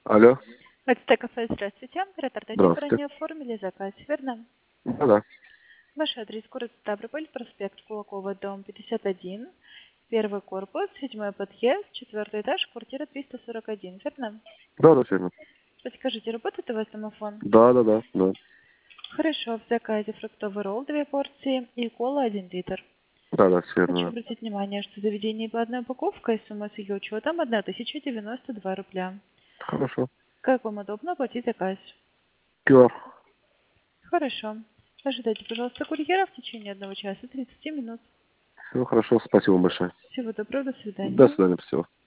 Алло, Это кафе, здравствуйте. Ретардатив здравствуйте. ранее оформили заказ, верно? Да-да, Ваш адрес город Ставрополь, проспект Кулакова, дом 51, первый корпус, седьмой подъезд, четвертый этаж, квартира 341, верно? да-да, верно. Подскажите, работает у вас домофон? Да-да-да, да. Хорошо, в заказе фруктовый ролл 2 порции и кола 1 литр. Да-да, всё Хочу верно, да. обратить внимание, что заведение платная упаковка и сумма с ее учетом 1092 рубля. Хорошо. Как вам удобно оплатить заказ? QR. Хорошо. Ожидайте, пожалуйста, курьера в течение 1 часа 30 минут. Все хорошо, спасибо большое. Всего доброго, до До свидания. свидания, спасибо.